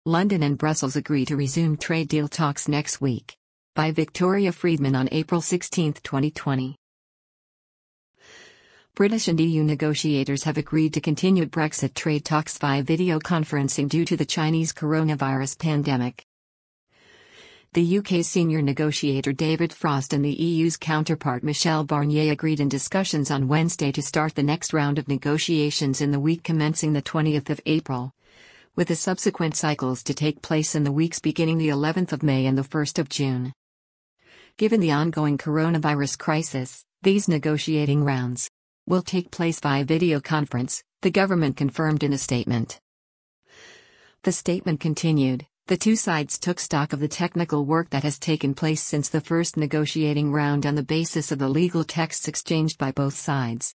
London and Brussels agree to resume trade deal talks next week. By Victoria Friedman on April 16, 2020. British and EU negotiators have agreed to continue Brexit trade talks via video conferencing due to the Chinese coronavirus pandemic. The UK's senior negotiator David Frost and the EU's counterpart Michel Barnier agreed in discussions on Wednesday to start the next round of negotiations in the week commencing the 20th of April, with the subsequent cycles to take place in the weeks beginning the 11th of May and the 1st of June. Given the ongoing coronavirus crisis, these negotiating rounds will take place via video conference, the government confirmed in a statement. The statement continued, the two sides took stock of the technical work that has taken place since the first negotiating round on the basis of the legal texts exchanged by both sides.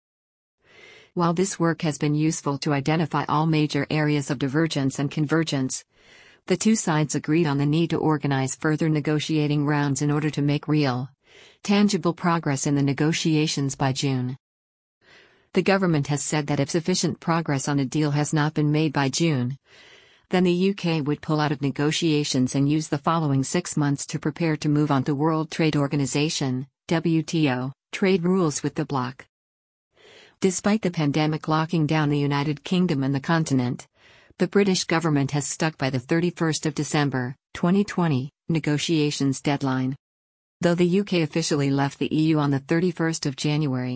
While this work has been useful to identify all major areas of divergence and convergence, the two sides agreed on the need to organize further negotiating rounds in order to make real, tangible progress in the negotiations by June. The government has said that if sufficient progress on a deal has not been made by June, then the UK would pull out of negotiations and use the following 6 months to prepare to move on to World Trade Organization, WTO, trade rules with the bloc. Despite the pandemic locking down the United Kingdom and the continent, the British government has stuck by the 31st of December, 2020, negotiations deadline. Though the UK officially left the EU on the 31st of January,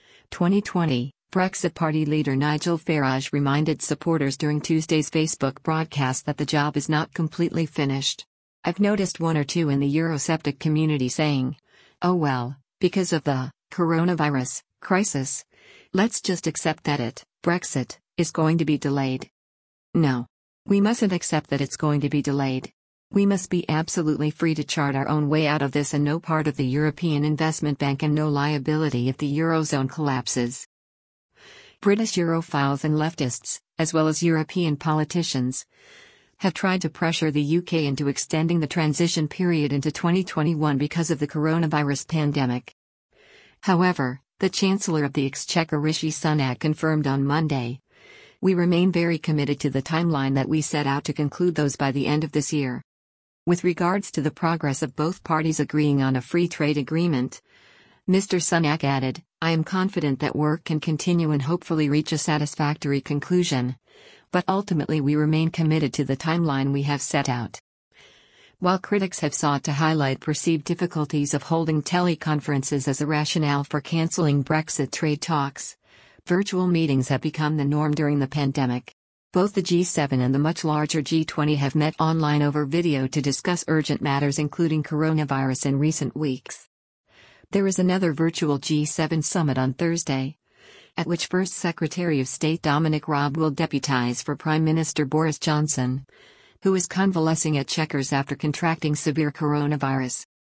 2020, Brexit Party leader Nigel Farage reminded supporters during Tuesday's Facebook broadcast that the job is not completely finished. I've noticed one or two in the Eurosceptic community saying, oh well, because of the coronavirus crisis, let's just accept that Brexit, is going to be delayed. No. We mustn't accept that it's going to be delayed. We must be absolutely free to chart our own way out of this and no part of the European Investment Bank and no liability if the Eurozone collapses. British Europhiles and leftists, as well as European politicians, have tried to pressure the UK into extending the transition period into 2021 because of the coronavirus pandemic. However, the Chancellor of the Exchequer Rishi Sunak confirmed on Monday, we remain very committed to the timeline that we set out to conclude those by the end of this year. With regards to the progress of both parties agreeing on a free trade agreement, Mr. Sunak added, I am confident that work can continue and hopefully reach a satisfactory conclusion, but ultimately we remain committed to the timeline we have set out. While critics have sought to highlight perceived difficulties of holding teleconferences as a rationale for cancelling Brexit trade talks, virtual meetings have become the norm during the pandemic. Both the G7 and the much larger G20 have met online over video to discuss urgent matters including coronavirus in recent weeks. There is another virtual G7 summit on Thursday, at which First Secretary of State Dominic Raab will deputise for Prime Minister Boris Johnson, who is convalescing at Chequers after contracting severe coronavirus.